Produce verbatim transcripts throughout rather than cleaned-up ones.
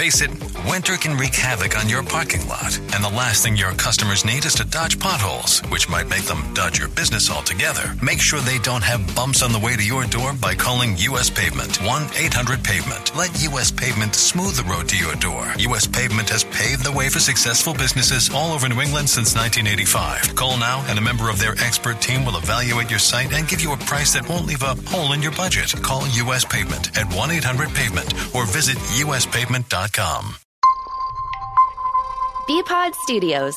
Face it, winter can wreak havoc on your parking lot, and the last thing your customers need is to dodge potholes, which might make them dodge your business altogether. Make sure they don't have bumps on the way to your door by calling U S Pavement, one eight hundred pavement. Let U S Pavement smooth the road to your door. U S Pavement has paved the way for successful businesses all over New England since nineteen eighty-five. Call now, and a member of their expert team will evaluate your site and give you a price that won't leave a hole in your budget. Call U S Pavement at one eight hundred pavement or visit U S pavement dot com. B-Pod Studios.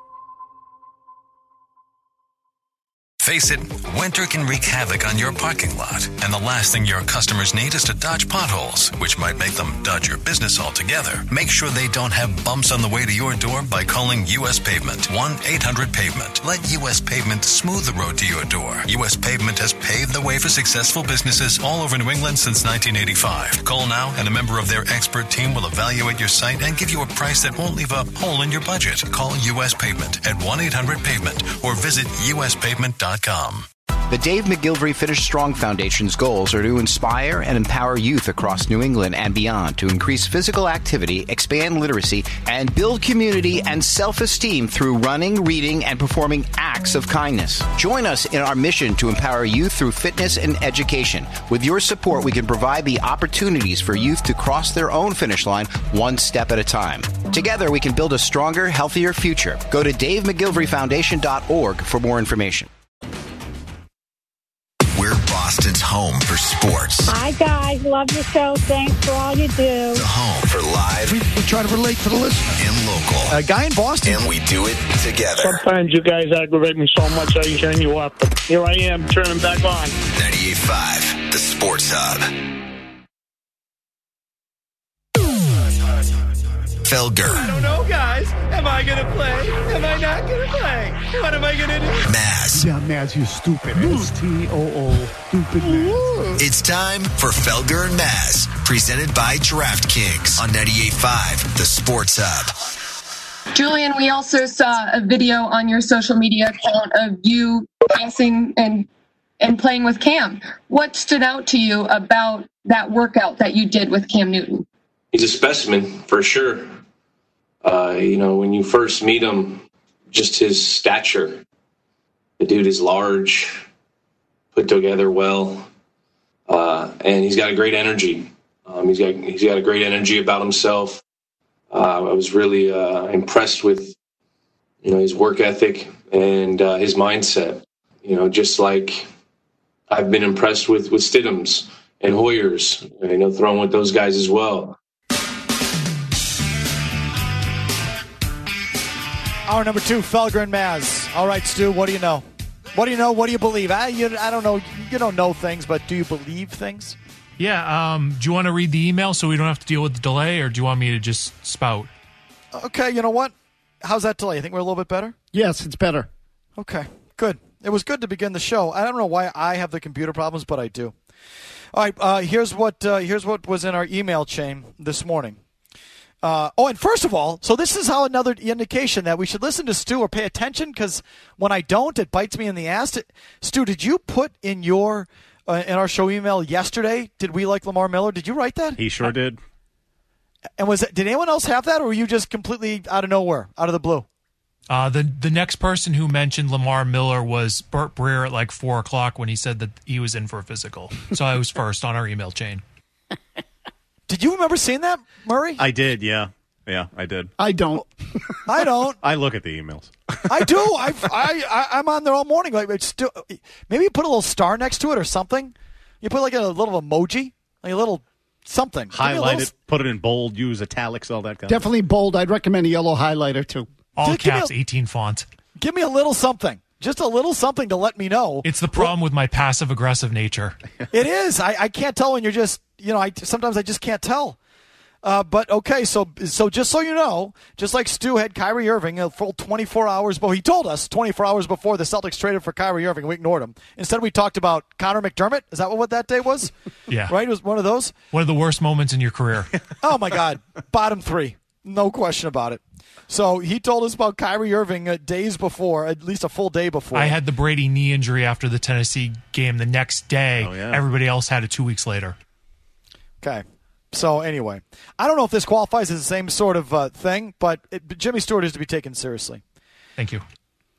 Face it, winter can wreak havoc on your parking lot, and the last thing your customers need is to dodge potholes, which might make them dodge your business altogether. Make sure they don't have bumps on the way to your door by calling U S Pavement, one eight hundred pavement. Let U S Pavement smooth the road to your door. U S Pavement has paved the way for successful businesses all over New England since nineteen eighty-five. Call now, and a member of their expert team will evaluate your site and give you a price that won't leave a hole in your budget. Call U S Pavement at one eight hundred pavement or visit U S pavement dot com. The Dave McGilvery Finish Strong Foundation's goals are to inspire and empower youth across New England and beyond to increase physical activity, expand literacy, and build community and self-esteem through running, reading, and performing acts of kindness. Join us in our mission to empower youth through fitness and education. With your support, we can provide the opportunities for youth to cross their own finish line one step at a time. Together, we can build a stronger, healthier future. Go to dave mcgilvery foundation dot org for more information. We're Boston's home for sports. Hi, guys. Love your show. Thanks for all you do. The home for live. We, we try to relate to the listener. And local. A guy in Boston. And we do it together. Sometimes you guys aggravate me so much I turn you off. But here I am, turning back on. ninety-eight point five, the Sports Hub. Felger. I don't know, guys. Am I going to play? Am I not going to play? What am I going to do? Maz. Yeah, Maz, you stupid. S T O O. Stupid Maz. It's time for Felger and Maz, presented by DraftKings on ninety-eight point five, the Sports Hub. Julian, we also saw a video on your social media account of you dancing and and playing with Cam. What stood out to you about that workout that you did with Cam Newton? He's a specimen, for sure. Uh, you know, when you first meet him, just his stature. The dude is large, put together well, uh, and he's got a great energy. Um, he's got he's got a great energy about himself. Uh, I was really uh, impressed with, you know, his work ethic and uh, his mindset. You know, just like I've been impressed with with Stidham's and Hoyer's. You know, throwing with those guys as well. Hour number two, Felger and Maz. All right, Stu, what do you know? What do you know? What do you believe? I, you, I don't know. You don't know things, but do you believe things? Yeah. Um, do you want to read the email so we don't have to deal with the delay, or do you want me to just spout? Okay, you know what? How's that delay? You think we're a little bit better? Yes, it's better. Okay, good. It was good to begin the show. I don't know why I have the computer problems, but I do. All right, uh, here's what uh, here's what was in our email chain this morning. Uh, oh, and first of all, so this is how another indication that we should listen to Stu or pay attention, because when I don't, it bites me in the ass. Stu, did you put in your uh, in our show email yesterday, did we like Lamar Miller? Did you write that? He sure did. And was it, did anyone else have that, or were you just completely out of nowhere, out of the blue? Uh, the the next person who mentioned Lamar Miller was Burt Breer at like four o'clock when he said that he was in for a physical. So I was first on our email chain. Did you remember seeing that, Murray? I did, yeah. Yeah, I did. I don't. I don't. I look at the emails. I do. I've, I, I, I'm on there all morning. Like, it's still, maybe you put a little star next to it or something. You put like a little emoji, like a little something. Highlight little... it, put it in bold, use italics, all that kind Definitely of stuff. bold. I'd recommend a yellow highlighter, too. All Just caps, a, eighteen font. Give me a little something. Just a little something to let me know. It's the problem well, with my passive-aggressive nature. It is. I, I can't tell when you're just, you know, I sometimes I just can't tell. Uh, but, okay, so so just so you know, just like Stu had Kyrie Irving a full twenty-four hours before, he told us twenty-four hours before the Celtics traded for Kyrie Irving, we ignored him. Instead, we talked about Connor McDermott. Is that what that day was? Yeah. Right? It was one of those? One of the worst moments in your career. Oh, my God. Bottom three. No question about it. So he told us about Kyrie Irving uh, days before, at least a full day before. I had the Brady knee injury after the Tennessee game the next day. Oh, yeah. Everybody else had it two weeks later. Okay. So anyway, I don't know if this qualifies as the same sort of uh, thing, but, it, but Jimmy Stewart is to be taken seriously. Thank you.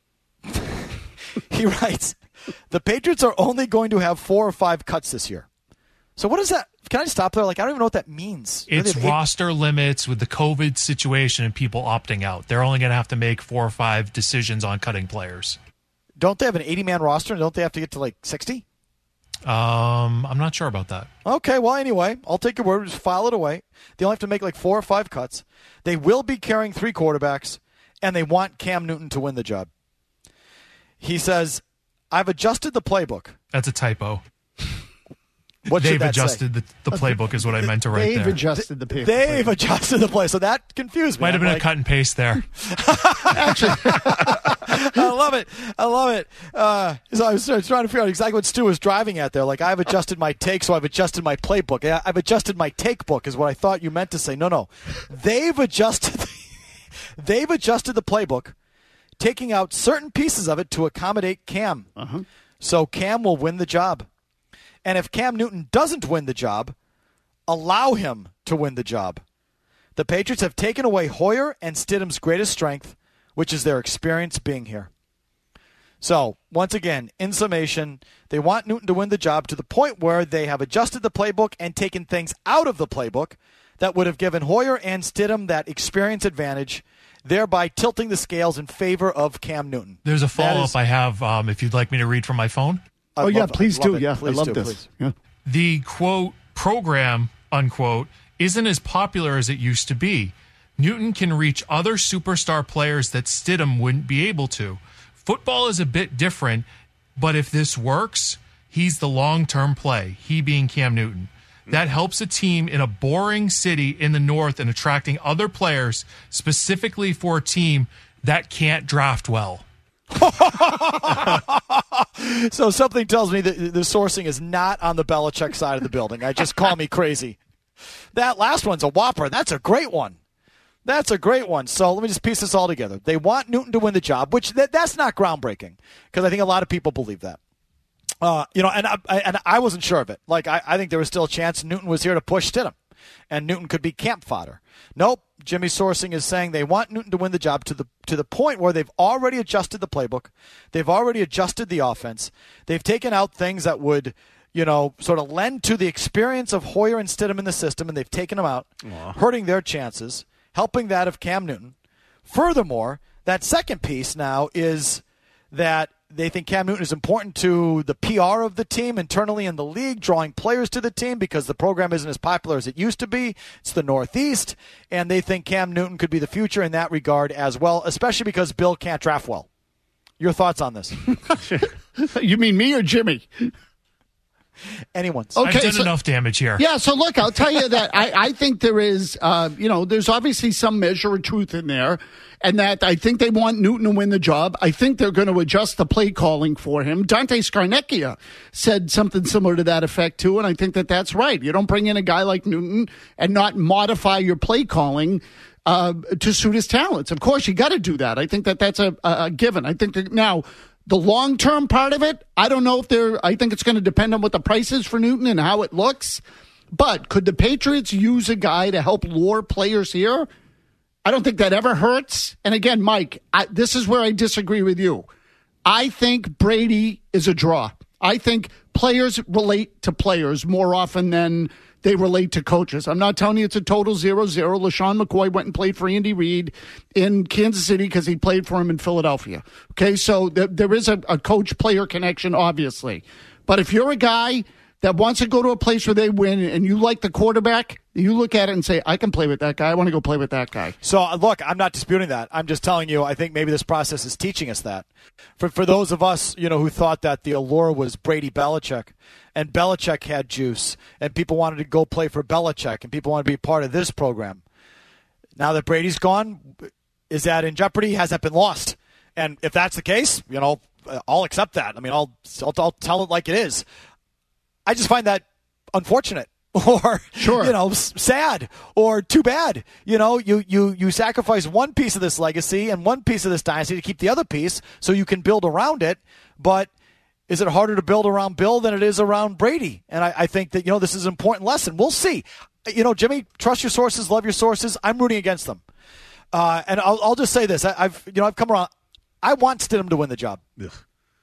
He writes, the Patriots are only going to have four or five cuts this year. So what is that? Can I stop there? Like, I don't even know what that means. It's roster eight- limits with the COVID situation and people opting out. They're only going to have to make four or five decisions on cutting players. Don't they have an eighty-man roster, and don't they have to get to, like, sixty? Um, I'm not sure about that. Okay, well, anyway, I'll take your word. Just file it away. They only have to make, like, four or five cuts. They will be carrying three quarterbacks, and they want Cam Newton to win the job. He says, I've adjusted the playbook. That's a typo. What They've should that adjusted say? the, the playbook is what I meant to write They've there. adjusted the playbook. They've adjusted the play, so that confused me. Might have I'm been like, a cut and paste there. Actually, I love it. I love it. Uh, so I was trying to figure out exactly what Stu was driving at there. Like, I've adjusted my take, so I've adjusted my playbook. I've adjusted my take book is what I thought you meant to say. No, no. They've adjusted. They've adjusted the playbook, taking out certain pieces of it to accommodate Cam. Uh-huh. So Cam will win the job. And if Cam Newton doesn't win the job, allow him to win the job. The Patriots have taken away Hoyer and Stidham's greatest strength, which is their experience being here. So, once again, in summation, they want Newton to win the job to the point where they have adjusted the playbook and taken things out of the playbook that would have given Hoyer and Stidham that experience advantage, thereby tilting the scales in favor of Cam Newton. There's a follow-up is, I have um, if you'd like me to read from my phone. oh, love, yeah, please do. it. Yeah, please I love do, this. Yeah. The, quote, program, unquote, isn't as popular as it used to be. Newton can reach other superstar players that Stidham wouldn't be able to. Football is a bit different, but if this works, he's the long-term play, he being Cam Newton. That helps a team in a boring city in the North and attracting other players, specifically for a team that can't draft well. So something tells me that the sourcing is not on the Belichick side of the building. I just call me crazy. That last one's a whopper. That's a great one. That's a great one. So let me just piece this all together. They want Newton to win the job, which that, that's not groundbreaking because I think a lot of people believe that. Uh, you know, and I, I, and I wasn't sure of it. Like, I, I think there was still a chance Newton was here to push Stidham, and Newton could be camp fodder. Nope. Jimmy Sourcing is saying they want Newton to win the job to the to the point where they've already adjusted the playbook. They've already adjusted the offense. They've taken out things that would, you know, sort of lend to the experience of Hoyer and Stidham in the system, and they've taken them out, Aww. hurting their chances, helping that of Cam Newton. Furthermore, that second piece now is that they think Cam Newton is important to the P R of the team internally in the league, drawing players to the team because the program isn't as popular as it used to be. It's the Northeast, and they think Cam Newton could be the future in that regard as well, especially because Bill can't draft well. Your thoughts on this? You mean me or Jimmy? Anyone's. Okay, I've done so, enough damage here. Yeah, so look, I'll tell you that I, I think there is, uh, you know, there's obviously some measure of truth in there, and that I think they want Newton to win the job. I think they're going to adjust the play calling for him. Dante Scarnecchia said something similar to that effect, too, and I think that that's right. You don't bring in a guy like Newton and not modify your play calling uh, to suit his talents. Of course, you got to do that. I think that that's a, a, a given. I think that now... The long-term part of it, I don't know if they're – I think it's going to depend on what the price is for Newton and how it looks. But could the Patriots use a guy to help lure players here? I don't think that ever hurts. And again, Mike, I, this is where I disagree with you. I think Brady is a draw. I think players relate to players more often than they relate to coaches. I'm not telling you it's a total zero zero. LaShawn McCoy went and played for Andy Reid in Kansas City because he played for him in Philadelphia. Okay, so th- there is a, a coach-player connection, obviously. But if you're a guy that wants to go to a place where they win and you like the quarterback, you look at it and say, I can play with that guy. I want to go play with that guy. So, look, I'm not disputing that. I'm just telling you I think maybe this process is teaching us that. For for those of us, you know, who thought that the allure was Brady Belichick, and Belichick had juice, and people wanted to go play for Belichick, and people wanted to be part of this program. Now that Brady's gone, is that in jeopardy? Has that been lost? And if that's the case, you know, I'll accept that. I mean, I'll I'll, I'll tell it like it is. I just find that unfortunate or, sure. you know, sad or too bad. You know, you, you, you sacrifice one piece of this legacy and one piece of this dynasty to keep the other piece so you can build around it. But is it harder to build around Bill than it is around Brady? And I, I think that, you know, this is an important lesson. We'll see. you know, Jimmy, trust your sources, love your sources. I'm rooting against them. Uh, and I'll, I'll just say this. I, I've, you know, I've come around. I want Stidham to win the job. Ugh.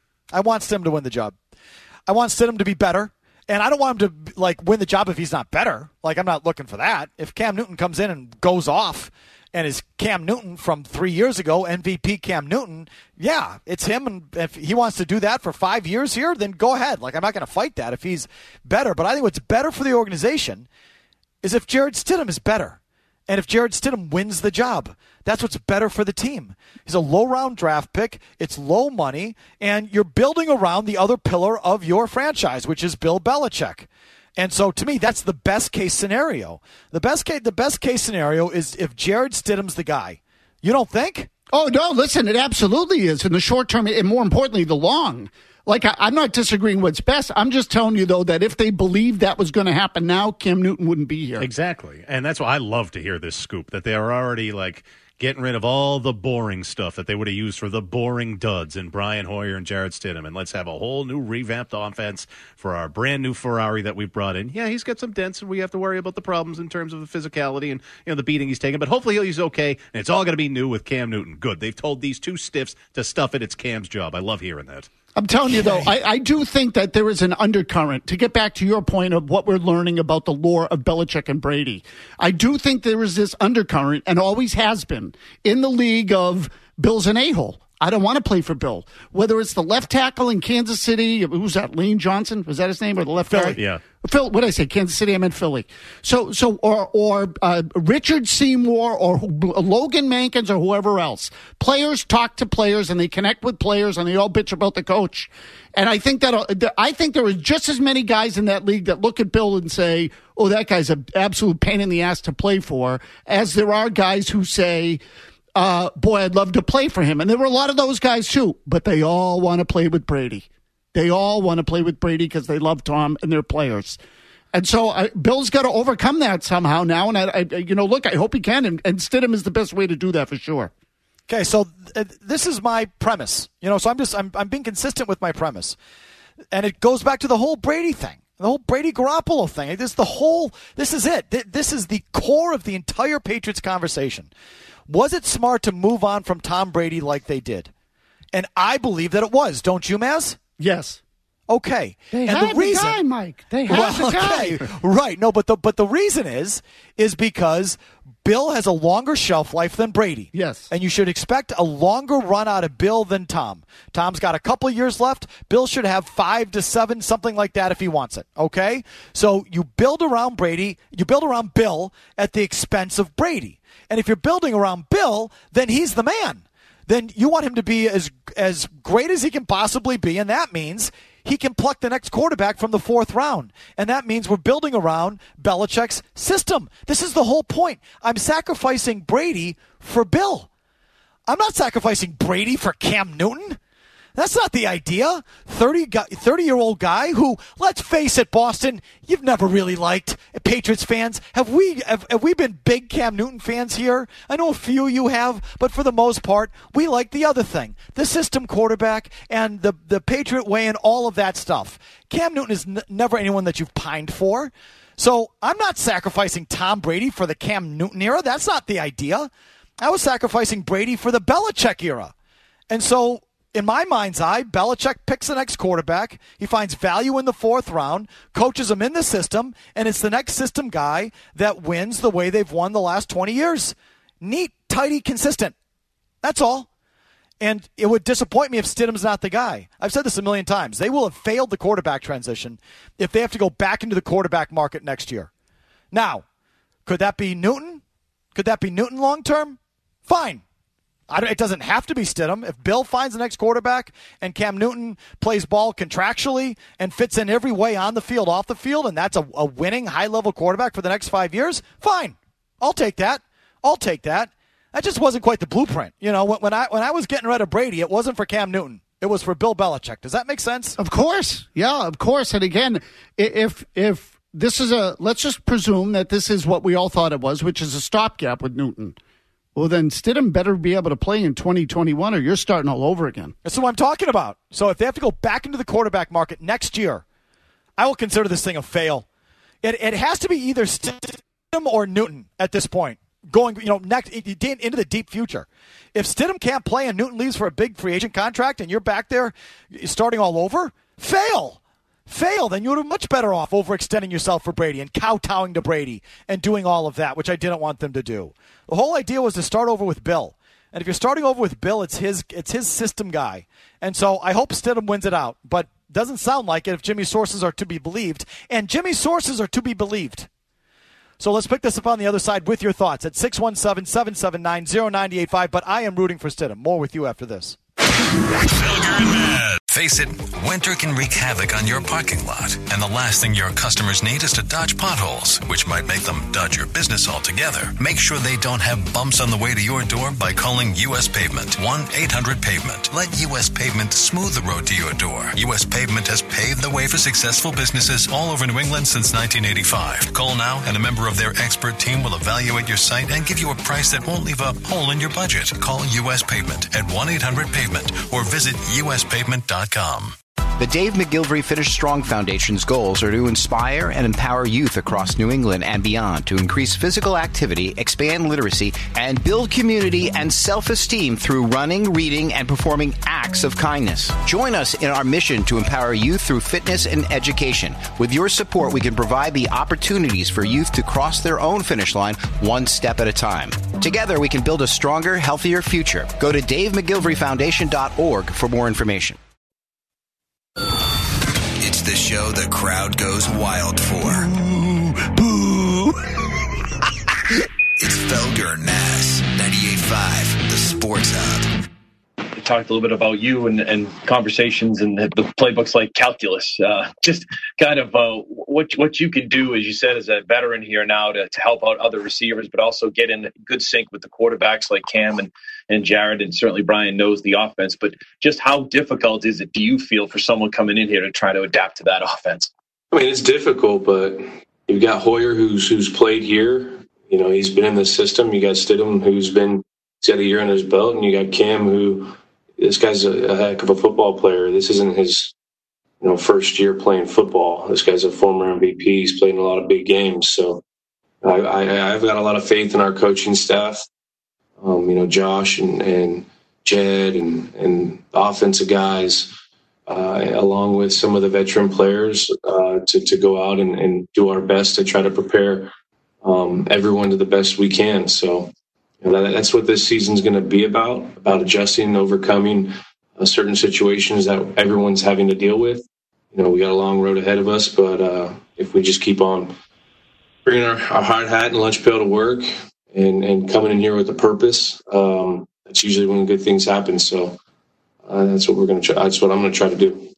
I want Stidham to win the job. I want Stidham to be better. And I don't want him to, like, win the job if he's not better. Like, I'm not looking for that. If Cam Newton comes in and goes off and is Cam Newton from three years ago, M V P Cam Newton, yeah, it's him. And if he wants to do that for five years here, then go ahead. Like, I'm not going to fight that if he's better. But I think what's better for the organization is if Jarrett Stidham is better. And if Jarrett Stidham wins the job, that's what's better for the team. He's a low-round draft pick. It's low money. And you're building around the other pillar of your franchise, which is Bill Belichick. And so, to me, that's the best-case scenario. The best case, the best case scenario is if Jarrett Stidham's the guy. You don't think? Oh, no, listen, it absolutely is in the short term and, more importantly, the long. Like, I, I'm not disagreeing what's best. I'm just telling you, though, that if they believed that was going to happen now, Cam Newton wouldn't be here. Exactly. And that's why I love to hear this scoop, that they are already, like, getting rid of all the boring stuff that they would have used for the boring duds in Brian Hoyer and Jarrett Stidham. And let's have a whole new revamped offense for our brand new Ferrari that we've brought in. Yeah, he's got some dents, and we have to worry about the problems in terms of the physicality and, you know, the beating he's taking. But hopefully he's okay, and it's all going to be new with Cam Newton. Good. They've told these two stiffs to stuff it. It's Cam's job. I love hearing that. I'm telling you, though, I, I do think that there is an undercurrent. To get back to your point of what we're learning about the lore of Belichick and Brady, I do think there is this undercurrent, and always has been, in the league of Bill's an a-hole. I don't want to play for Bill. Whether it's the left tackle in Kansas City, who's that, Lane Johnson? Was that his name? Or the left guy? Yeah. Phil, what did I say? Kansas City, I meant Philly. So, so, or, or, uh, Richard Seymour or Logan Mankins or whoever else. Players talk to players and they connect with players and they all bitch about the coach. And I think that, I think there are just as many guys in that league that look at Bill and say, oh, that guy's an absolute pain in the ass to play for, as there are guys who say, uh, boy, I'd love to play for him. And there were a lot of those guys too, but they all want to play with Brady. They all want to play with Brady because they love Tom and their players. And so uh, Bill's got to overcome that somehow now. And, I, I, you know, look, I hope he can. And, and Stidham is the best way to do that for sure. Okay, so th- this is my premise. You know, so I'm just I'm I'm being consistent with my premise. And it goes back to the whole Brady thing. The whole Brady Garoppolo thing. This the whole this is it. This is the core of the entire Patriots conversation. Was it smart to move on from Tom Brady like they did? And I believe that it was. Don't you, Maz? Yes. Okay. They and had the, reason, the guy, Mike. They had well, the guy. Okay. Right. No, but the but the reason is is because Bill has a longer shelf life than Brady. Yes. And you should expect a longer run out of Bill than Tom. Tom's got a couple years left. Bill should have five to seven, something like that if he wants it. Okay? So you build around Brady, you build around Bill at the expense of Brady. And if you're building around Bill, then he's the man. Then you want him to be as as great as he can possibly be, and that means he can pluck the next quarterback from the fourth round. And that means we're building around Belichick's system. This is the whole point. I'm sacrificing Brady for Bill. I'm not sacrificing Brady for Cam Newton. That's not the idea. thirty-year-old guy who, let's face it, Boston, you've never really liked Patriots fans. Have we have, have we been big Cam Newton fans here? I know a few of you have, but for the most part, we like the other thing, the system quarterback and the, the Patriot way and all of that stuff. Cam Newton is n- never anyone that you've pined for. So I'm not sacrificing Tom Brady for the Cam Newton era. That's not the idea. I was sacrificing Brady for the Belichick era. And so, in my mind's eye, Belichick picks the next quarterback. He finds value in the fourth round, coaches him in the system, and it's the next system guy that wins the way they've won the last twenty years. Neat, tidy, consistent. That's all. And it would disappoint me if Stidham's not the guy. I've said this a million times. They will have failed the quarterback transition if they have to go back into the quarterback market next year. Now, could that be Newton? Could that be Newton long term? Fine. I don't, it doesn't have to be Stidham. If Bill finds the next quarterback and Cam Newton plays ball contractually and fits in every way on the field, off the field, and that's a, a winning high-level quarterback for the next five years, fine. I'll take that. I'll take that. That just wasn't quite the blueprint. You know, when, when I when I was getting rid of Brady, it wasn't for Cam Newton. It was for Bill Belichick. Does that make sense? Of course. Yeah, of course. And again, if if this is a, let's just presume that this is what we all thought it was, which is a stopgap with Newton. Well, then Stidham better be able to play in twenty twenty-one or you're starting all over again. That's what I'm talking about. So if they have to go back into the quarterback market next year, I will consider this thing a fail. It it has to be either Stidham Stidham or Newton at this point, going you know next into the deep future. If Stidham can't play and Newton leaves for a big free agent contract and you're back there starting all over, fail. Fail, then you would have much better off overextending yourself for Brady and kowtowing to Brady and doing all of that, which I didn't want them to do. The whole idea was to start over with Bill. And if you're starting over with Bill, it's his it's his system guy. And so I hope Stidham wins it out. But doesn't sound like it if Jimmy's sources are to be believed. And Jimmy's sources are to be believed. So let's pick this up on the other side with your thoughts at six one seven, seven seven nine, zero nine eight five. But I am rooting for Stidham. More with you after this. Felger and Maz. Face it, winter can wreak havoc on your parking lot, and the last thing your customers need is to dodge potholes, which might make them dodge your business altogether. Make sure they don't have bumps on the way to your door by calling U S Pavement, one eight hundred pavement. Let U S Pavement smooth the road to your door. U S Pavement has paved the way for successful businesses all over New England since nineteen eighty-five. Call now, and a member of their expert team will evaluate your site and give you a price that won't leave a hole in your budget. Call U S Pavement at one eight hundred pavement or visit U S pavement dot com. The Dave McGilvery Finish Strong Foundation's goals are to inspire and empower youth across New England and beyond to increase physical activity, expand literacy, and build community and self-esteem through running, reading, and performing acts of kindness. Join us in our mission to empower youth through fitness and education. With your support, we can provide the opportunities for youth to cross their own finish line one step at a time. Together, we can build a stronger, healthier future. Go to dave mcgilvery foundation dot org for more information. It's the show the crowd goes wild for. Boo! It's Felger and Maz, ninety-eight point five, the Sports Hub. We talked a little bit about you and, and conversations and the, the playbooks like calculus. Uh, just kind of uh, what what you can do, as you said, as a veteran here now to, to help out other receivers, but also get in good sync with the quarterbacks like Cam and, and Jared, and certainly Brian knows the offense. But just how difficult is it, do you feel, for someone coming in here to try to adapt to that offense? I mean, it's difficult, but you've got Hoyer who's who's played here. You know, he's been in the system. You got Stidham who's been he's got a year on his belt, and you got Cam who. This guy's a, a heck of a football player. This isn't his, you know, first year playing football. This guy's a former M V P. He's played in a lot of big games. So I, I, I've got a lot of faith in our coaching staff. Um, you know, Josh and, and Jed and, and offensive guys, uh, along with some of the veteran players, uh, to, to go out and, and do our best to try to prepare um, everyone to the best we can. So, and that's what this season's going to be about, about adjusting and overcoming uh, certain situations that everyone's having to deal with. You know, we got a long road ahead of us, but uh, if we just keep on bringing our, our hard hat and lunch pail to work and, and coming in here with a purpose, um, that's usually when good things happen. So uh, that's what we're going to try. That's what I'm going to try to do.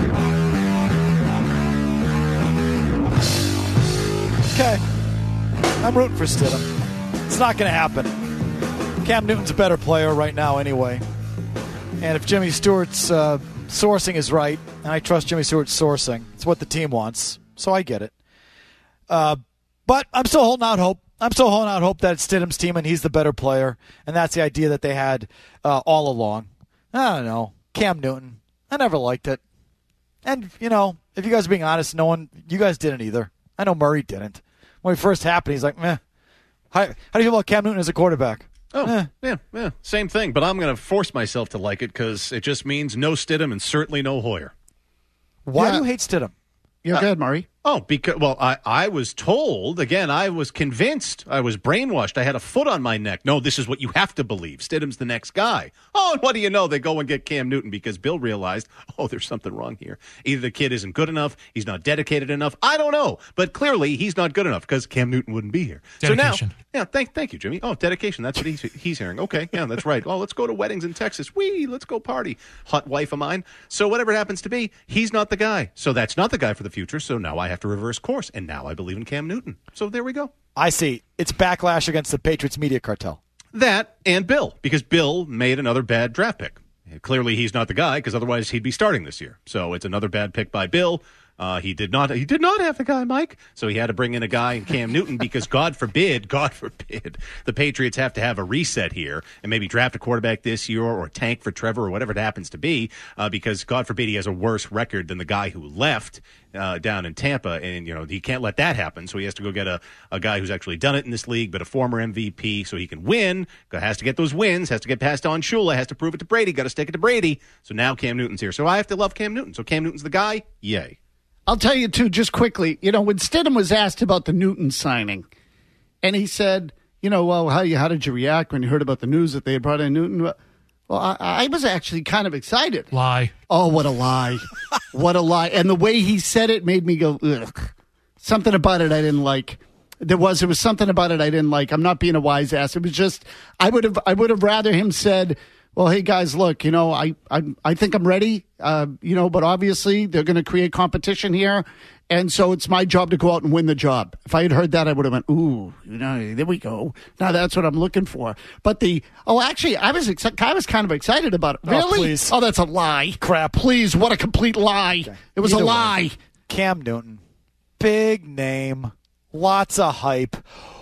Okay. I'm rooting for Stidham. It's not going to happen. Cam Newton's a better player right now anyway. And if Jimmy Stewart's uh, sourcing is right, and I trust Jimmy Stewart's sourcing, it's what the team wants, so I get it. Uh, but I'm still holding out hope. I'm still holding out hope that it's Stidham's team and he's the better player, and that's the idea that they had uh, all along. I don't know. Cam Newton. I never liked it. And, you know, if you guys are being honest, no one, you guys didn't either. I know Murray didn't. When it first happened, he's like, meh. How, how do you feel about Cam Newton as a quarterback? Oh, eh. yeah, yeah, same thing. But I'm going to force myself to like it because it just means no Stidham and certainly no Hoyer. Why Yeah. do you hate Stidham? You're Uh, good, Murray. Oh, because, well, I, I was told, again, I was convinced, I was brainwashed, I had a foot on my neck. No, this is what you have to believe. Stidham's the next guy. Oh, and what do you know? They go and get Cam Newton because Bill realized, oh, there's something wrong here. Either the kid isn't good enough, he's not dedicated enough, I don't know. But clearly, he's not good enough because Cam Newton wouldn't be here. Dedication. So now, yeah, thank, thank you, Jimmy. Oh, dedication, that's what he's, he's hearing. Okay, yeah, that's right. Oh, let's go to weddings in Texas. Whee, let's go party. Hot wife of mine. So whatever it happens to be, he's not the guy. So that's not the guy for the future, so now I have to reverse course. And now I believe in Cam Newton. So there we go. I see. It's backlash against the Patriots media cartel. That and Bill, because Bill made another bad draft pick. Clearly he's not the guy, because otherwise he'd be starting this year. So it's another bad pick by Bill. Uh, he did not. He did not have the guy, Mike. So he had to bring in a guy in Cam Newton because, God forbid, God forbid, the Patriots have to have a reset here and maybe draft a quarterback this year or tank for Trevor or whatever it happens to be. Uh, because, God forbid, he has a worse record than the guy who left uh, down in Tampa, and you know he can't let that happen. So he has to go get a, a guy who's actually done it in this league, but a former M V P, so he can win. Has to get those wins. Has to get past Don Shula. Has to prove it to Brady. Got to stick it to Brady. So now Cam Newton's here. So I have to love Cam Newton. So Cam Newton's the guy. Yay. I'll tell you, too, just quickly, you know, when Stidham was asked about the Newton signing, and he said, you know, well, how, you, how did you react when you heard about the news that they had brought in Newton? Well, I, I was actually kind of excited. Lie. Oh, what a lie. What a lie. And the way he said it made me go, ugh. Something about it I didn't like. There was, there was something about it I didn't like. I'm not being a wise ass. It was just, I would have, I would have rather him said, well, hey, guys, look, you know, I I, I think I'm ready, uh, you know, but obviously they're going to create competition here, and so it's my job to go out and win the job. If I had heard that, I would have went, ooh, you know, there we go. Now that's what I'm looking for. But the, oh, actually, I was exci- I was kind of excited about it. Really? Oh, please. Oh, that's a lie. Crap. Please, what a complete lie. Okay. It was Either a lie. Way. Cam Newton, big name, lots of hype.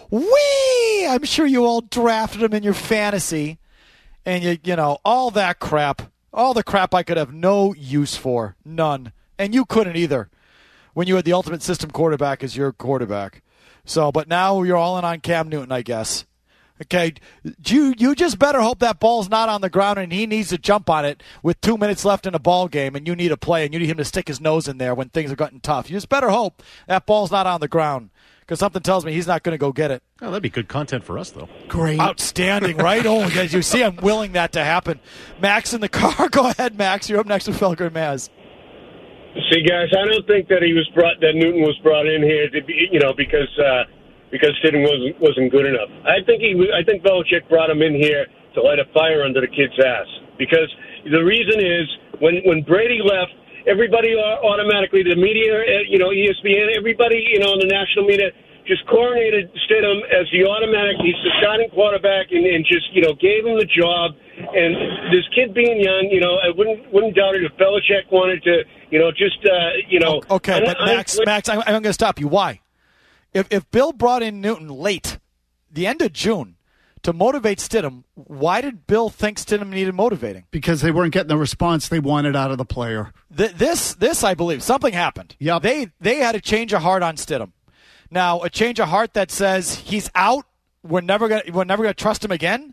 Whee! I'm sure you all drafted him in your fantasy. And, you you know, all that crap, all the crap I could have no use for, none. And you couldn't either when you had the ultimate system quarterback as your quarterback. So, but now you're all in on Cam Newton, I guess. Okay, you you just better hope that ball's not on the ground and he needs to jump on it with two minutes left in a ball game and you need a play and you need him to stick his nose in there when things are getting tough. You just better hope that ball's not on the ground. Because something tells me he's not going to go get it. Oh, that'd be good content for us, though. Great. Outstanding, right? Oh, as you see, I'm willing that to happen. Max in the car. Go ahead, Max. You're up next with Felger and Maz. See, guys, I don't think that he was brought, that Newton was brought in here to be, you know, because uh, because Stidham wasn't wasn't good enough. I think he, I think Belichick brought him in here to light a fire under the kid's ass. Because the reason is when when Brady left, everybody automatically, the media, you know, E S P N, everybody, you know, in the national media, just coronated Stidham as the automatic, he's the starting quarterback, and, and just, you know, gave him the job. And this kid being young, you know, I wouldn't wouldn't doubt it if Belichick wanted to, you know, just, uh, you know. Okay, but I, Max, I, Max, I'm, I'm going to stop you. Why? If if Bill brought in Newton late, the end of June, to motivate Stidham, why did Bill think Stidham needed motivating? Because they weren't getting the response they wanted out of the player. Th- this, this, I believe, something happened. Yeah, they they had a change of heart on Stidham. Now, a change of heart that says he's out. We're never gonna we're never gonna trust him again.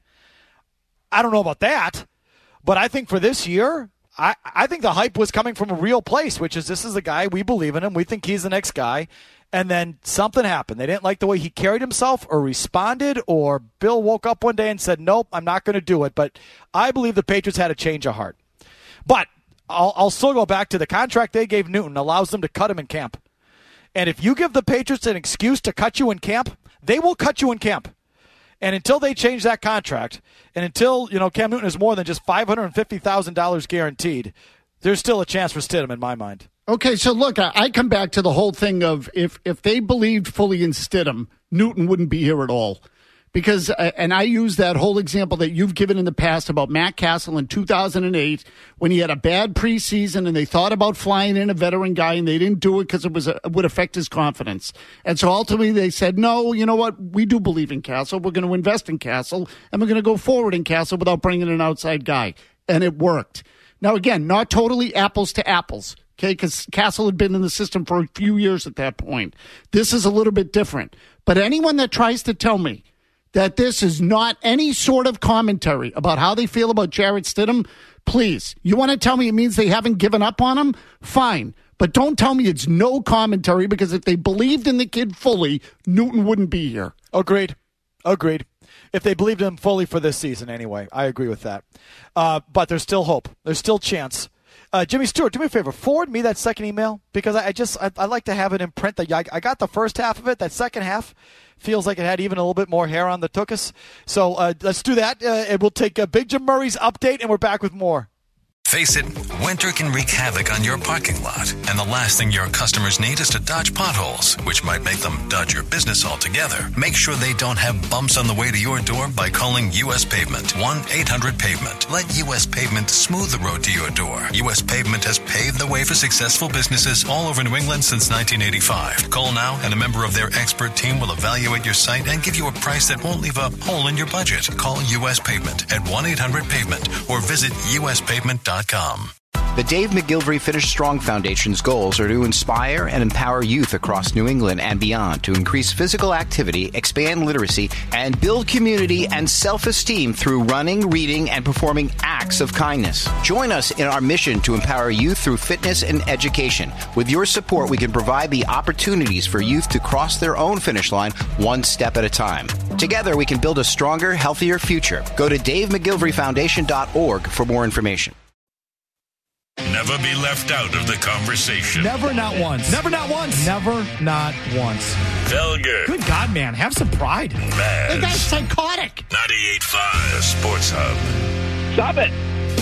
I don't know about that, but I think for this year, I, I think the hype was coming from a real place, which is this is the guy, we believe in him, we think he's the next guy. And then something happened. They didn't like the way he carried himself or responded, or Bill woke up one day and said, nope, I'm not going to do it. But I believe the Patriots had a change of heart. But I'll, I'll still go back to the contract they gave Newton allows them to cut him in camp. And if you give the Patriots an excuse to cut you in camp, they will cut you in camp. And until they change that contract, and until, you know, Cam Newton is more than just five hundred fifty thousand dollars guaranteed, there's still a chance for Stidham in my mind. Okay, so look, I, I come back to the whole thing of if, if they believed fully in Stidham, Newton wouldn't be here at all. Because, uh, and I use that whole example that you've given in the past about Matt Castle in two thousand eight when he had a bad preseason and they thought about flying in a veteran guy and they didn't do it because it was a, it would affect his confidence. And so ultimately they said, no, you know what? We do believe in Castle. We're going to invest in Castle and we're going to go forward in Castle without bringing an outside guy. And it worked. Now, again, not totally apples to apples. Okay, because Castle had been in the system for a few years at that point. This is a little bit different. But anyone that tries to tell me that this is not any sort of commentary about how they feel about Jarrett Stidham, please, you want to tell me it means they haven't given up on him? Fine. But don't tell me it's no commentary, because if they believed in the kid fully, Newton wouldn't be here. Agreed. Agreed. If they believed in him fully for this season anyway. I agree with that. Uh, but there's still hope. There's still chance. Uh, Jimmy Stewart, do me a favor. Forward me that second email, because I, I just I, I like to have it in print. That I, I got the first half of it. That second half feels like it had even a little bit more hair on the tuchus. So uh, let's do that. Uh, and we'll take uh, Big Jim Murray's update, and we're back with more. Face it, winter can wreak havoc on your parking lot, and the last thing your customers need is to dodge potholes, which might make them dodge your business altogether. Make sure they don't have bumps on the way to your door by calling U S Pavement, one eight hundred pavement. Let U S Pavement smooth the road to your door. U S Pavement has paved the way for successful businesses all over New England since nineteen eighty-five. Call now, and a member of their expert team will evaluate your site and give you a price that won't leave a hole in your budget. Call U S Pavement at one eight hundred pavement or visit U S pavement dot com. The Dave McGilvery Finish Strong Foundation's goals are to inspire and empower youth across New England and beyond to increase physical activity, expand literacy, and build community and self-esteem through running, reading, and performing acts of kindness. Join us in our mission to empower youth through fitness and education. With your support, we can provide the opportunities for youth to cross their own finish line one step at a time. Together, we can build a stronger, healthier future. Go to dave mcgilvery foundation dot org for more information. Never be left out of the conversation. Never, not once. Never, not once. Never, not once. Felger. Good God, man. Have some pride. Maz. That guy's psychotic. ninety-eight point five, the Sports Hub. Stop it.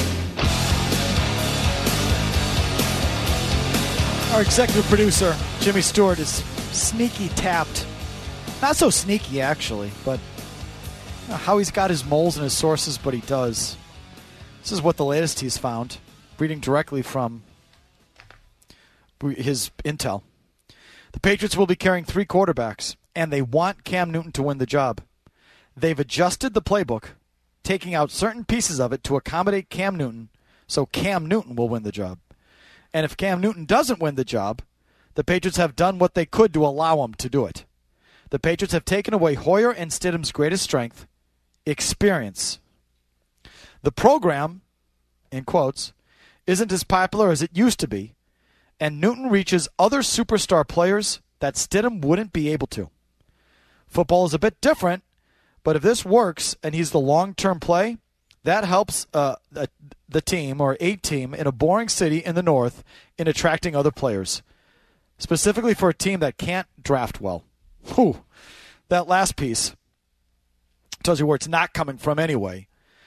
Our executive producer, Jimmy Stewart, is sneaky tapped. Not so sneaky, actually, but you know, how he's got his moles and his sources, but he does. This is what the latest he's found. Reading directly from his intel. The Patriots will be carrying three quarterbacks, and they want Cam Newton to win the job. They've adjusted the playbook, taking out certain pieces of it to accommodate Cam Newton, so Cam Newton will win the job. And if Cam Newton doesn't win the job, the Patriots have done what they could to allow him to do it. The Patriots have taken away Hoyer and Stidham's greatest strength, experience. The program, in quotes, isn't as popular as it used to be, and Newton reaches other superstar players that Stidham wouldn't be able to. Football is a bit different, but if this works and he's the long-term play, that helps uh, the team or a team in a boring city in the north in attracting other players, specifically for a team that can't draft well. Whew. That last piece tells you where it's not coming from anyway.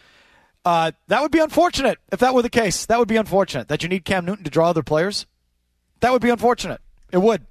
Uh, that would be unfortunate if that were the case. That would be unfortunate that you need Cam Newton to draw other players. That would be unfortunate. It would.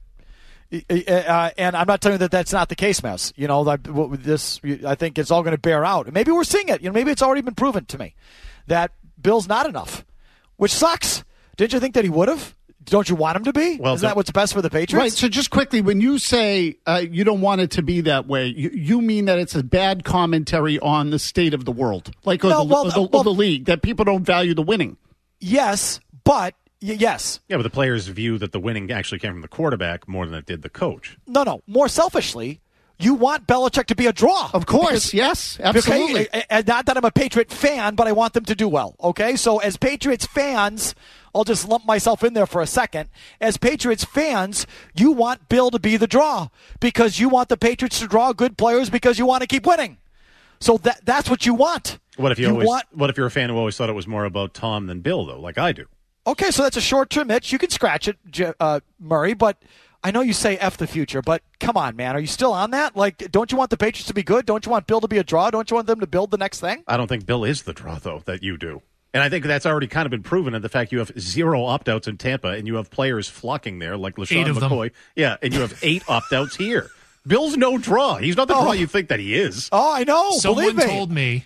Uh, and I'm not telling you that that's not the case, Maz. You know, this, I think it's all going to bear out. Maybe we're seeing it. You know, maybe it's already been proven to me that Bill's not enough, which sucks. Didn't you think that he would have? Don't you want him to be? Well, Isn't that what's best for the Patriots? Right. So just quickly, when you say uh, you don't want it to be that way, you, you mean that it's a bad commentary on the state of the world, like no, or, the, well, or, the, well, or the league, that people don't value the winning. Yes, but y- yes. Yeah, but the players view that the winning actually came from the quarterback more than it did the coach. No, no. More selfishly, you want Belichick to be a draw. Of course, because, yes, absolutely. Okay? And not that I'm a Patriot fan, but I want them to do well. Okay, so as Patriots fans, I'll just lump myself in there for a second. As Patriots fans, you want Bill to be the draw because you want the Patriots to draw good players because you want to keep winning. So that that's what you want. What if you, you always? Want, what if you're a fan who always thought it was more about Tom than Bill, though, like I do? Okay, so that's a short-term itch. You can scratch it, uh, Murray, but I know you say F the future, but come on, man. Are you still on that? Like, don't you want the Patriots to be good? Don't you want Bill to be a draw? Don't you want them to build the next thing? I don't think Bill is the draw, though, that you do. And I think that's already kind of been proven in the fact you have zero opt-outs in Tampa and you have players flocking there like LaShawn McCoy. Them. Yeah, and you have eight opt-outs here. Bill's no draw. He's not the oh. draw you think that he is. Oh, I know. Someone me. told me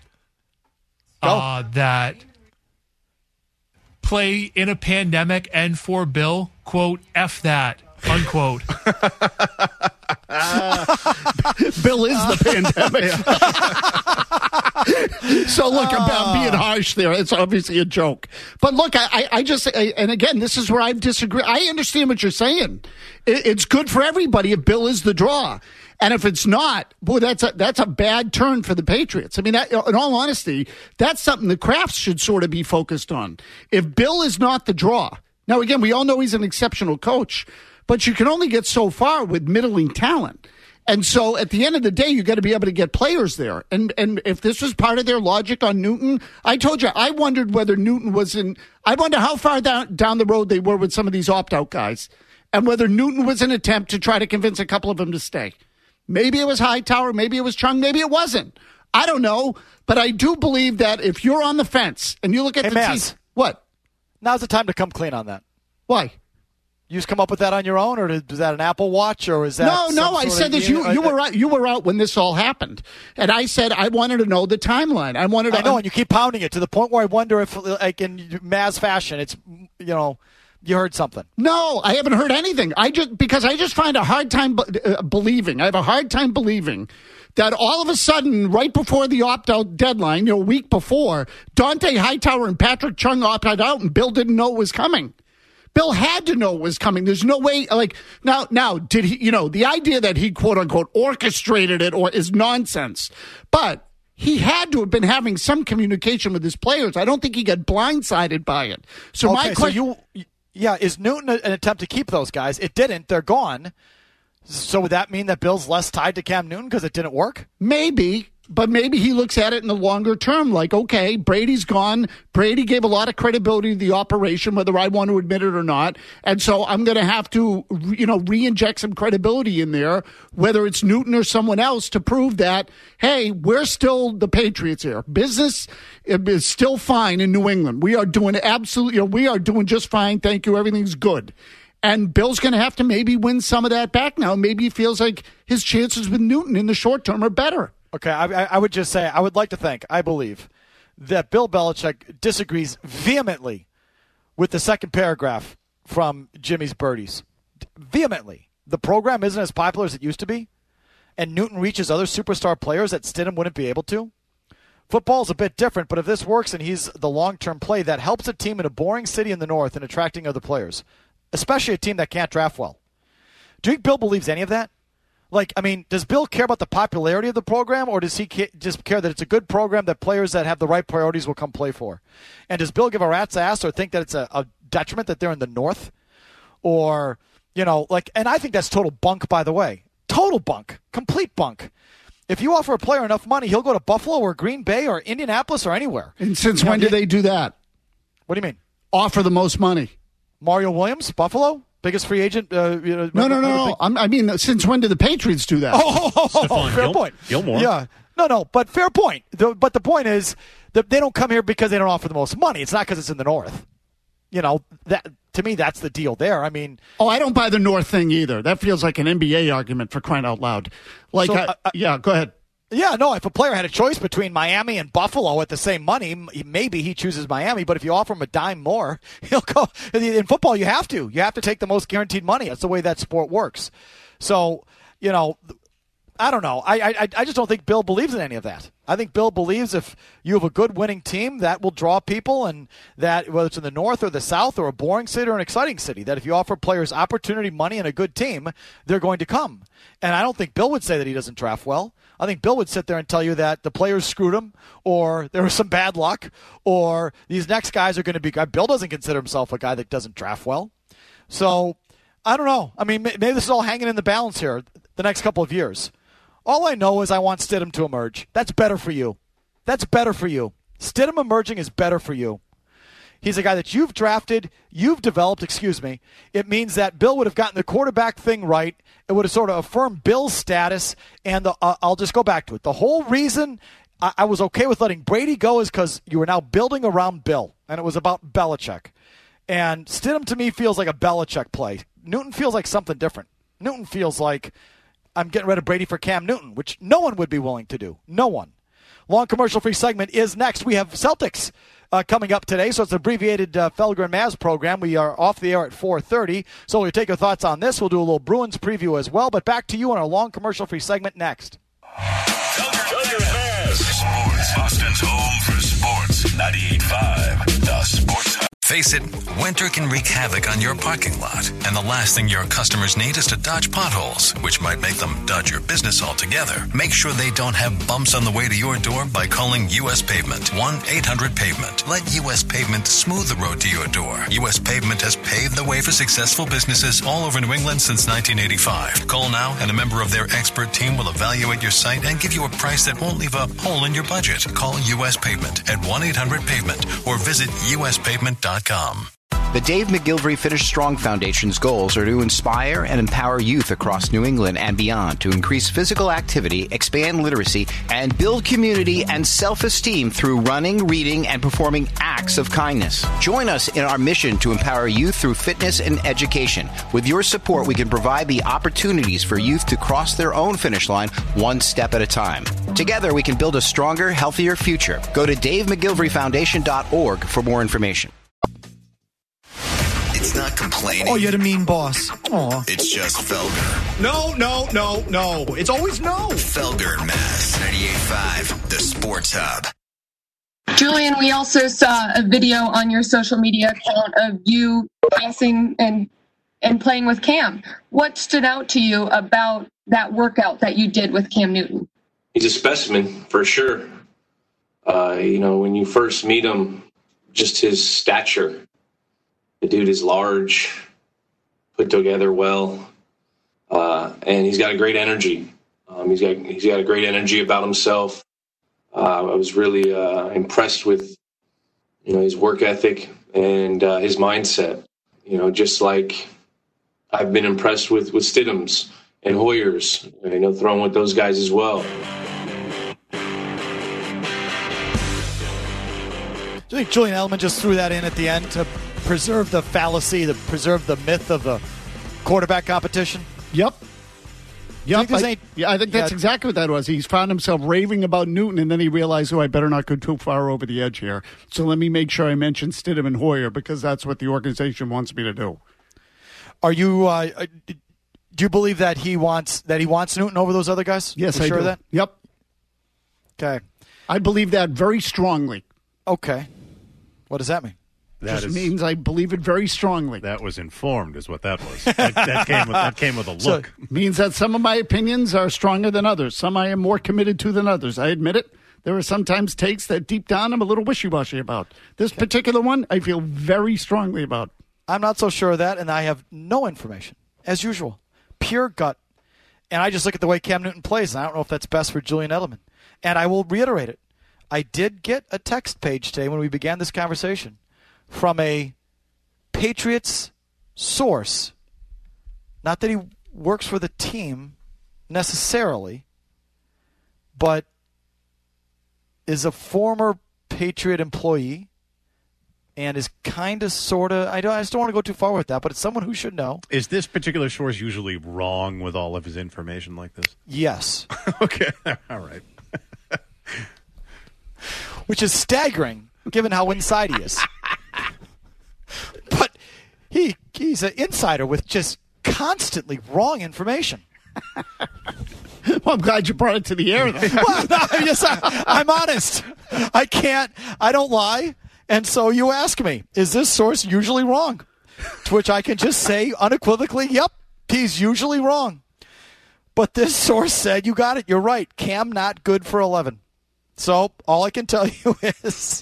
uh, that play in a pandemic and for Bill, quote, F that, unquote. Bill is the pandemic. So look, about being harsh there, it's obviously a joke. But look, I, I just, I, and again, this is where I disagree. I understand what you're saying. It, it's good for everybody if Bill is the draw. And if it's not, boy, that's a, that's a bad turn for the Patriots. I mean, that, in all honesty, that's something the Krafts should sort of be focused on. If Bill is not the draw, now again, we all know he's an exceptional coach, but you can only get so far with middling talent. And so at the end of the day, you got to be able to get players there. And and if this was part of their logic on Newton, I told you, I wondered whether Newton was in, I wonder how far down, down the road they were with some of these opt-out guys and whether Newton was an attempt to try to convince a couple of them to stay. Maybe it was Hightower, maybe it was Chung, maybe it wasn't. I don't know. But I do believe that if you're on the fence and you look at hey, the Mass, team, what? Now's the time to come clean on that. Why? You just come up with that on your own, or is that an Apple Watch, or is that no? No, I said this. You you were out. You were out when this all happened, and I said I wanted to know the timeline. I wanted. To, I know, and you keep pounding it to the point where I wonder if, like in Maz fashion, it's you know, you heard something. No, I haven't heard anything. I just because I just find a hard time be- uh, believing. I have a hard time believing that all of a sudden, right before the opt-out deadline, you know, a week before, Dante Hightower and Patrick Chung opted out, and Bill didn't know it was coming. Bill had to know it was coming. There's no way, like, now, now, did he, you know, the idea that he, quote unquote, orchestrated it or is nonsense. But he had to have been having some communication with his players. I don't think he got blindsided by it. So okay, my question. So you, yeah, is Newton an attempt to keep those guys? It didn't. They're gone. So would that mean that Bill's less tied to Cam Newton because it didn't work? Maybe. But maybe he looks at it in the longer term, like, okay, Brady's gone. Brady gave a lot of credibility to the operation, whether I want to admit it or not. And so I'm going to have to, you know, re-inject some credibility in there, whether it's Newton or someone else, to prove that, hey, we're still the Patriots here. Business is still fine in New England. We are doing absolutely, you know, we are doing just fine. Thank you. Everything's good. And Bill's going to have to maybe win some of that back now. Maybe he feels like his chances with Newton in the short term are better. Okay, I, I would just say, I would like to think, I believe, that Bill Belichick disagrees vehemently with the second paragraph from Jimmy's Birdies. Vehemently. The program isn't as popular as it used to be, and Newton reaches other superstar players that Stidham wouldn't be able to. Football's a bit different, but if this works and he's the long-term play, that helps a team in a boring city in the north in attracting other players, especially a team that can't draft well. Do you think Bill believes any of that? Like, I mean, does Bill care about the popularity of the program, or does he ca- just care that it's a good program that players that have the right priorities will come play for? And does Bill give a rat's ass or think that it's a, a detriment that they're in the North? Or, you know, like, and I think that's total bunk, by the way. Total bunk. Complete bunk. If you offer a player enough money, he'll go to Buffalo or Green Bay or Indianapolis or anywhere. And since you when know, do they do that? What do you mean? Offer the most money. Mario Williams, Buffalo? Biggest free agent? Uh, you know, no, no, no, no. Big... I mean, since when did the Patriots do that? Oh, oh, oh, oh fair Gil- point. Gilmore. Yeah. No, no, but fair point. The, but the point is that they don't come here because they don't offer the most money. It's not because it's in the North. You know, that to me, that's the deal there. I mean. Oh, I don't buy the North thing either. That feels like an N B A argument, for crying out loud. Like, so, I, uh, yeah, go ahead. Yeah, no, if a player had a choice between Miami and Buffalo at the same money, maybe he chooses Miami, but if you offer him a dime more, he'll go. In football, you have to. You have to take the most guaranteed money. That's the way that sport works. So, you know, I don't know. I, I, I just don't think Bill believes in any of that. I think Bill believes if you have a good winning team, that will draw people, and that whether it's in the North or the South or a boring city or an exciting city, that if you offer players opportunity, money, and a good team, they're going to come. And I don't think Bill would say that he doesn't draft well. I think Bill would sit there and tell you that the players screwed him, or there was some bad luck, or these next guys are going to be – Bill doesn't consider himself a guy that doesn't draft well. So, I don't know. I mean, maybe this is all hanging in the balance here the next couple of years. All I know is I want Stidham to emerge. That's better for you. That's better for you. Stidham emerging is better for you. He's a guy that you've drafted, you've developed, excuse me. It means that Bill would have gotten the quarterback thing right. It would have sort of affirmed Bill's status, and the, uh, I'll just go back to it. The whole reason I, I was okay with letting Brady go is because you were now building around Bill, and it was about Belichick. And Stidham, to me, feels like a Belichick play. Newton feels like something different. Newton feels like I'm getting rid of Brady for Cam Newton, which no one would be willing to do. No one. Long commercial-free segment is next. We have Celtics uh, coming up today, so it's an abbreviated uh, Felger and Maz program. We are off the air at four thirty, so we'll take your thoughts on this. We'll do a little Bruins preview as well, but back to you on our long commercial-free segment next. Felger and Maz. Sports. Boston's home for sports. ninety-eight point five, The Sports Hub. Face it, winter can wreak havoc on your parking lot. And the last thing your customers need is to dodge potholes, which might make them dodge your business altogether. Make sure they don't have bumps on the way to your door by calling U S Pavement. one eight hundred pavement. Let U S Pavement smooth the road to your door. U S Pavement has paved the way for successful businesses all over New England since nineteen eighty-five. Call now and a member of their expert team will evaluate your site and give you a price that won't leave a hole in your budget. Call U S Pavement at one eight hundred pavement or visit U S pavement dot com. The Dave McGilvery Finish Strong Foundation's goals are to inspire and empower youth across New England and beyond to increase physical activity, expand literacy, and build community and self-esteem through running, reading, and performing acts of kindness. Join us in our mission to empower youth through fitness and education. With your support, we can provide the opportunities for youth to cross their own finish line one step at a time. Together, we can build a stronger, healthier future. Go to dave mcgilvery foundation dot org for more information. It's not complaining. Oh, you're the mean boss. Aw. It's just Felger. No, no, no, no. It's always no. Felger and Mass. ninety-eight point five, the Sports Hub. Julian, we also saw a video on your social media account of you dancing and and playing with Cam. What stood out to you about that workout that you did with Cam Newton? He's a specimen for sure. Uh, you know, when you first meet him, just his stature. The dude is large, put together well, uh, and he's got a great energy. Um, he's got he's got a great energy about himself. Uh, I was really uh, impressed with, you know, his work ethic and uh, his mindset. You know, just like I've been impressed with with Stidham's and Hoyer's. You know, throwing with those guys as well. Do you think Julian Edelman just threw that in at the end to preserve the fallacy, to preserve the myth of the quarterback competition? Yep. Yep. I, I, yeah, I think that's yeah. exactly what that was. He's found himself raving about Newton, and then he realized, oh, I better not go too far over the edge here. So let me make sure I mention Stidham and Hoyer because that's what the organization wants me to do. Are you? Uh, do you believe that he wants that he wants Newton over those other guys? Yes, You're I sure do. Of that? Yep. Okay. I believe that very strongly. Okay. What does that mean? That just is, means I believe it very strongly. That was informed, is what that was. That, that, came, with, that came with a look. So, means that some of my opinions are stronger than others. Some I am more committed to than others. I admit it. There are sometimes takes that deep down I'm a little wishy-washy about. This okay. particular one, I feel very strongly about. I'm not so sure of that, and I have no information, as usual. Pure gut. And I just look at the way Cam Newton plays, and I don't know if that's best for Julian Edelman. And I will reiterate it. I did get a text page today when we began this conversation from a Patriots source. Not that he works for the team necessarily, but is a former Patriot employee and is kind of, sort of, I, don't, I just don't want to go too far with that, but it's someone who should know. Is this particular source usually wrong with all of his information like this? Yes. Okay, all right. Which is staggering, given how inside he is. But he he's an insider with just constantly wrong information. Well, I'm glad you brought it to the air, though. Well, no, yes, I, I'm honest. I can't, I don't lie. And so you ask me, is this source usually wrong? To which I can just say unequivocally, yep, he's usually wrong. But this source said, you got it, you're right. Cam not good for eleven. So all I can tell you is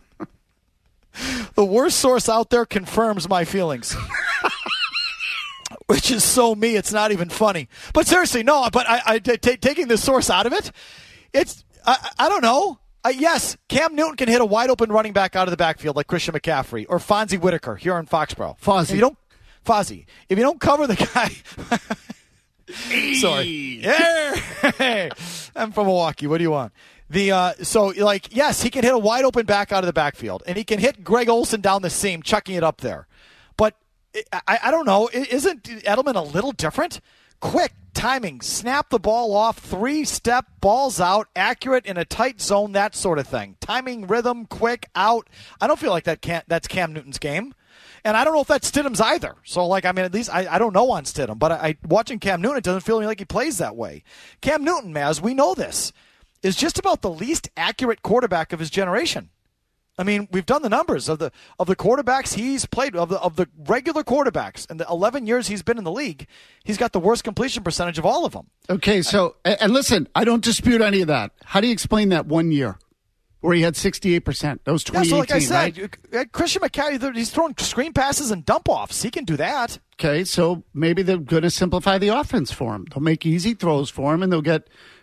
the worst source out there confirms my feelings. Which is so me, it's not even funny. But seriously, no, but I, I t- t- taking this source out of it, it's, I, I don't know. Uh, yes, Cam Newton can hit a wide-open running back out of the backfield like Christian McCaffrey or Fonzie Whitaker here in Foxborough. Fozzie. If you don't, Fozzie. If you don't cover the guy... Sorry. Yeah. I'm from Milwaukee. What do you want? The uh, so, like, yes, he can hit a wide-open back out of the backfield, and he can hit Greg Olsen down the seam, chucking it up there. But I, I don't know. Isn't Edelman a little different? Quick timing, snap the ball off, three-step, balls out, accurate in a tight zone, that sort of thing. Timing, rhythm, quick, out. I don't feel like that can't, that's Cam Newton's game. And I don't know if that's Stidham's either. So, like, I mean, at least I, I don't know on Stidham. But I, I, watching Cam Newton, it doesn't feel like he plays that way. Cam Newton, Maz, we know this, is just about the least accurate quarterback of his generation. I mean, we've done the numbers of the of the quarterbacks he's played, of the of the regular quarterbacks. In the eleven years he's been in the league, he's got the worst completion percentage of all of them. Okay, so, and listen, I don't dispute any of that. How do you explain that one year where he had sixty-eight percent? That was twenty eighteen, yeah, so like I said, right? Christian McCaffrey, he's throwing screen passes and dump-offs. He can do that. Okay, so maybe they're going to simplify the offense for him. They'll make easy throws for him, and they'll get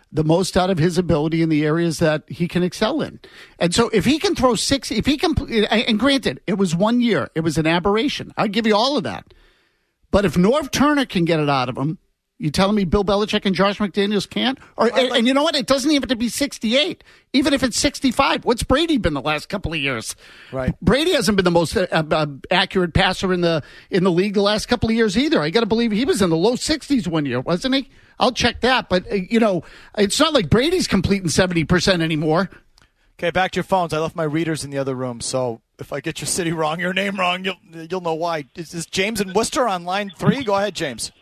the most out of his ability in the areas that he can excel in. And so if he can throw six, if he can, and granted, it was one year, it was an aberration. I'll give you all of that. But if Norv Turner can get it out of him, you telling me Bill Belichick and Josh McDaniels can't? Or and, and you know what? It doesn't even have to be sixty-eight. Even if it's sixty-five, what's Brady been the last couple of years? Right. Brady hasn't been the most uh, uh, accurate passer in the in the league the last couple of years either. I got to believe he was in the low sixties one year, wasn't he? I'll check that. But, uh, you know, it's not like Brady's completing seventy percent anymore. Okay, back to your phones. I left my readers in the other room, so if I get your city wrong, your name wrong, you'll you'll know why. Is this James in Worcester on line three? Go ahead, James.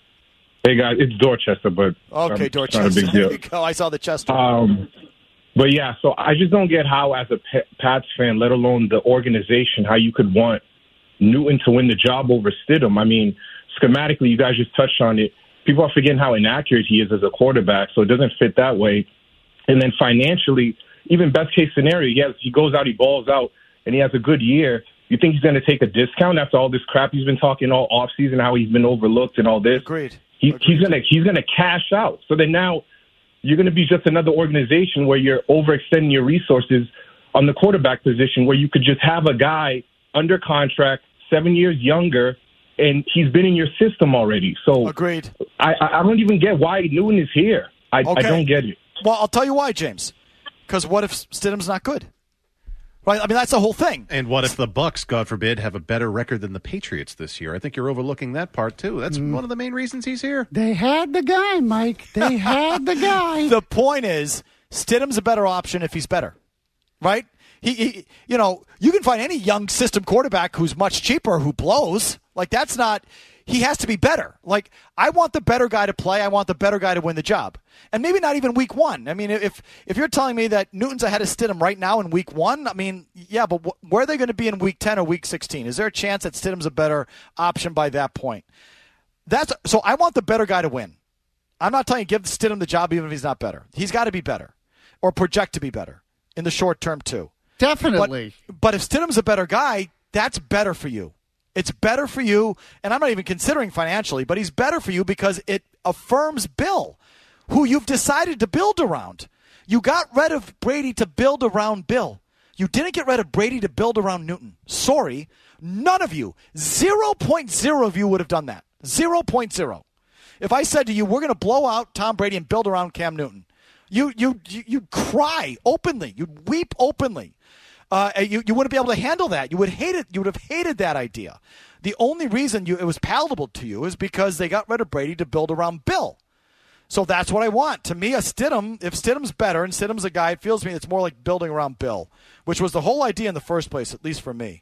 Hey, guys, it's Dorchester, but okay, um, Dorchester. Not a big deal. There you go. I saw the Chester. Um, but, yeah, so I just don't get how, as a Pats fan, let alone the organization, how you could want Newton to win the job over Stidham. I mean, schematically, you guys just touched on it. People are forgetting how inaccurate he is as a quarterback, so it doesn't fit that way. And then financially, even best-case scenario, he, has, he goes out, he balls out, and he has a good year. You think he's going to take a discount after all this crap he's been talking all offseason, how he's been overlooked and all this? Agreed. He, he's gonna he's gonna cash out. So then now you're gonna be just another organization where you're overextending your resources on the quarterback position, where you could just have a guy under contract, seven years younger, and he's been in your system already. So agreed. I I don't even get why Newton is here. I, okay. I don't get it. Well, I'll tell you why, James. Because what if Stidham's not good? Right? I mean, that's the whole thing. And what if the Bucs, God forbid, have a better record than the Patriots this year? I think you're overlooking that part, too. That's mm. one of the main reasons he's here. They had the guy, Mike. They had the guy. The point is, Stidham's a better option if he's better. Right? He, he, you know, you can find any young system quarterback who's much cheaper who blows. Like, that's not... He has to be better. Like, I want the better guy to play. I want the better guy to win the job. And maybe not even week one. I mean, if if you're telling me that Newton's ahead of Stidham right now in week one, I mean, yeah, but wh- where are they going to be in week ten or week sixteen? Is there a chance that Stidham's a better option by that point? That's So I want the better guy to win. I'm not telling you give Stidham the job even if he's not better. He's got to be better or project to be better in the short term too. Definitely. But, but if Stidham's a better guy, that's better for you. It's better for you, and I'm not even considering financially, but he's better for you because it affirms Bill, who you've decided to build around. You got rid of Brady to build around Bill. You didn't get rid of Brady to build around Newton. Sorry, none of you, zero point zero of you would have done that. zero point zero. If I said to you, we're going to blow out Tom Brady and build around Cam Newton, you you you you'd cry openly. You'd weep openly. Uh, you, you wouldn't be able to handle that. You would hate it. You would have hated that idea. The only reason you, it was palatable to you is because they got rid of Brady to build around Bill. So that's what I want. To me, a Stidham, if Stidham's better and Stidham's a guy, it feels to me it's more like building around Bill, which was the whole idea in the first place, at least for me.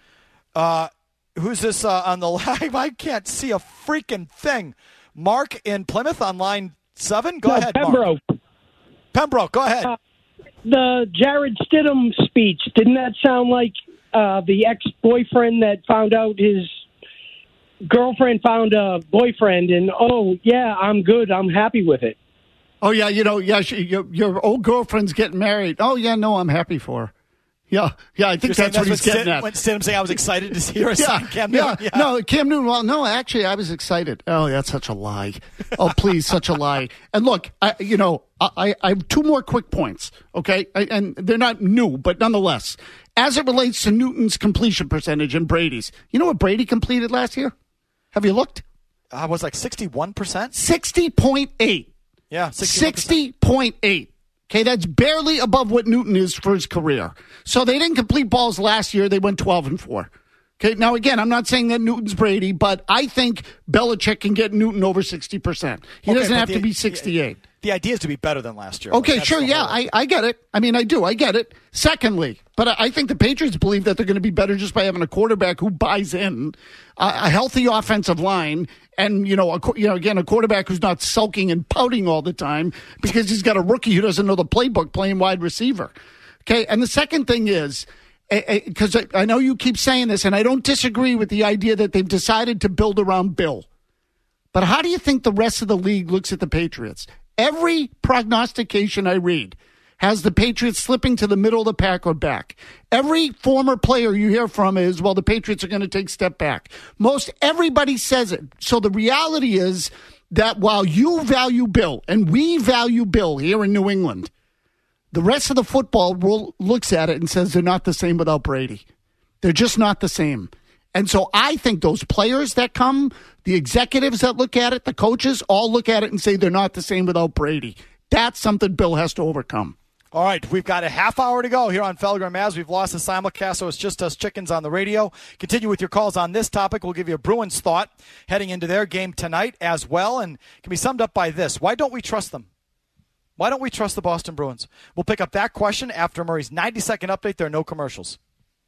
Uh, who's this uh, on the live? I can't see a freaking thing. Mark in Plymouth on line seven? Go no, ahead, Pembroke. Mark. Pembroke, go ahead. Uh, the Jared Stidham speech, didn't that sound like uh, the ex-boyfriend that found out his girlfriend found a boyfriend and, oh, yeah, I'm good, I'm happy with it? Oh, yeah, you know, yeah, she, your, your old girlfriend's getting married. Oh, yeah, no, I'm happy for her. Yeah, yeah, I think that's, that's what he's getting Sid, at. When Stidham saying I was excited to see her yeah, sign Cam Newton. Yeah, yeah, no, Cam Newton. Well, no, actually, I was excited. Oh, that's such a lie. Oh, please, such a lie. And look, I, you know, I, I have two more quick points, okay? I, and they're not new, but nonetheless, as it relates to Newton's completion percentage and Brady's, you know what Brady completed last year? Have you looked? I uh, was like sixty-one percent? sixty point eight. Yeah, sixty point eight. Okay, that's barely above what Newton is for his career. So they didn't complete balls last year. They went twelve and four. Okay, now again, I'm not saying that Newton's Brady, but I think Belichick can get Newton over sixty percent. He okay, doesn't have the, to be sixty-eight. The idea is to be better than last year. Okay, like, sure, yeah, I, I get it. I mean, I do, I get it. Secondly, but I, I think the Patriots believe that they're going to be better just by having a quarterback who buys in, uh, a healthy offensive line, and, you know, a, you know, again, a quarterback who's not sulking and pouting all the time because he's got a rookie who doesn't know the playbook playing wide receiver. Okay, and the second thing is, because I, I know you keep saying this, and I don't disagree with the idea that they've decided to build around Bill. But how do you think the rest of the league looks at the Patriots? Every prognostication I read has the Patriots slipping to the middle of the pack or back. Every former player you hear from is, well, the Patriots are going to take a step back. Most everybody says it. So the reality is that while you value Bill and we value Bill here in New England, the rest of the football world looks at it and says they're not the same without Brady. They're just not the same. And so I think those players that come, the executives that look at it, the coaches, all look at it and say they're not the same without Brady. That's something Bill has to overcome. All right, we've got a half hour to go here on Felger and Maz. We've lost the simulcast, so it's just us chickens on the radio. Continue with your calls on this topic. We'll give you a Bruins thought heading into their game tonight as well, and it can be summed up by this. Why don't we trust them? Why don't we trust the Boston Bruins? We'll pick up that question after Murray's ninety-second update. There are no commercials.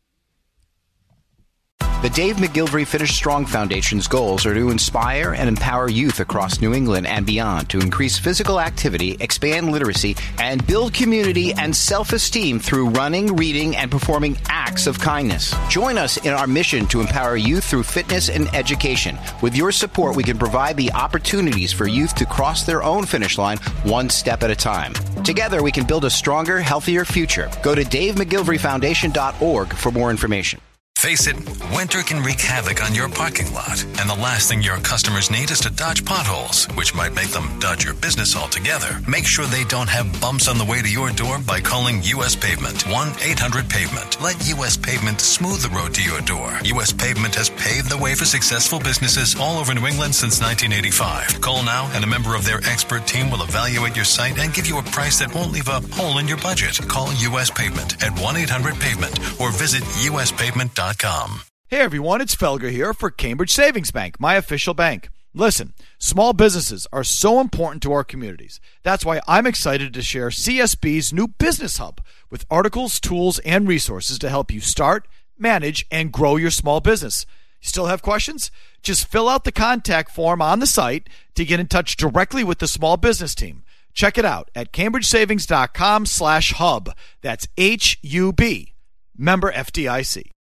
The Dave McGilvery Finish Strong Foundation's goals are to inspire and empower youth across New England and beyond to increase physical activity, expand literacy, and build community and self-esteem through running, reading, and performing acts of kindness. Join us in our mission to empower youth through fitness and education. With your support, we can provide the opportunities for youth to cross their own finish line one step at a time. Together, we can build a stronger, healthier future. Go to dave mcgilvery foundation dot org for more information. Face it, winter can wreak havoc on your parking lot. And the last thing your customers need is to dodge potholes, which might make them dodge your business altogether. Make sure they don't have bumps on the way to your door by calling U S Pavement. one eight hundred pavement. Let U S Pavement smooth the road to your door. U S Pavement has paved the way for successful businesses all over New England since nineteen eighty-five. Call now and a member of their expert team will evaluate your site and give you a price that won't leave a hole in your budget. Call U S Pavement at one eight hundred pavement or visit U S pavement dot com. Hey everyone, it's Felger here for Cambridge Savings Bank, my official bank. Listen, small businesses are so important to our communities. That's why I'm excited to share C S B's new Business Hub with articles, tools, and resources to help you start, manage, and grow your small business. You still have questions? Just fill out the contact form on the site to get in touch directly with the small business team. Check it out at cambridge savings dot com slash hub. That's H U B. Member F D I C.